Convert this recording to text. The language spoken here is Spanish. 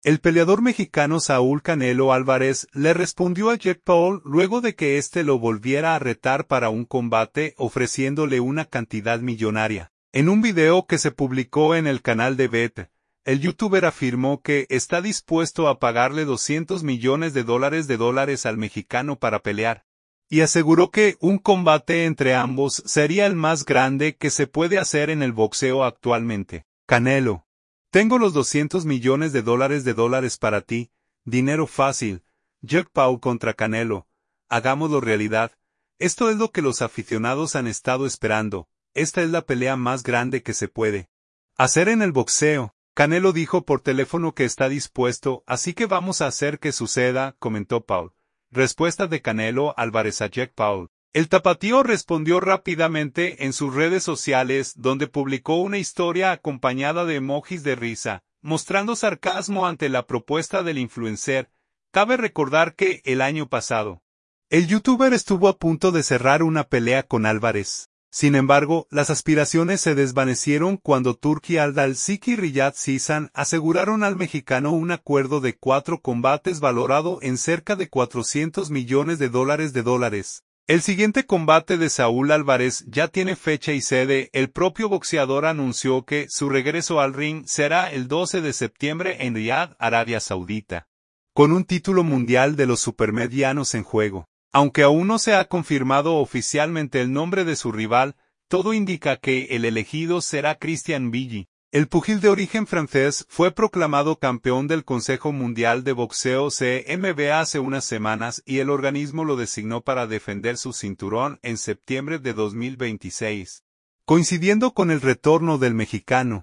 El peleador mexicano Saúl Canelo Álvarez le respondió a Jake Paul luego de que éste lo volviera a retar para un combate ofreciéndole una cantidad millonaria. En un video que se publicó en el canal de Bet, el youtuber afirmó que está dispuesto a pagarle $200 millones al mexicano para pelear, y aseguró que un combate entre ambos sería el más grande que se puede hacer en el boxeo actualmente. Canelo: tengo los $200 millones para ti, dinero fácil. Jake Paul contra Canelo: hagámoslo realidad. Esto es lo que los aficionados han estado esperando. Esta es la pelea más grande que se puede hacer en el boxeo. Canelo dijo por teléfono que está dispuesto, así que vamos a hacer que suceda, comentó Paul. Respuesta de Canelo Álvarez a Jake Paul. El tapatío respondió rápidamente en sus redes sociales, donde publicó una historia acompañada de emojis de risa, mostrando sarcasmo ante la propuesta del influencer. Cabe recordar que, el año pasado, el youtuber estuvo a punto de cerrar una pelea con Álvarez. Sin embargo, las aspiraciones se desvanecieron cuando Turki Al-Dalsik y Riyad Season aseguraron al mexicano un acuerdo de 4 combates valorado en cerca de $400 millones. El siguiente combate de Saúl Álvarez ya tiene fecha y sede. El propio boxeador anunció que su regreso al ring será el 12 de septiembre en Riad, Arabia Saudita, con un título mundial de los supermedianos en juego. Aunque aún no se ha confirmado oficialmente el nombre de su rival, todo indica que el elegido será Christian Billy. El pugil de origen francés fue proclamado campeón del Consejo Mundial de Boxeo CMB hace unas semanas y el organismo lo designó para defender su cinturón en septiembre de 2026, coincidiendo con el retorno del mexicano.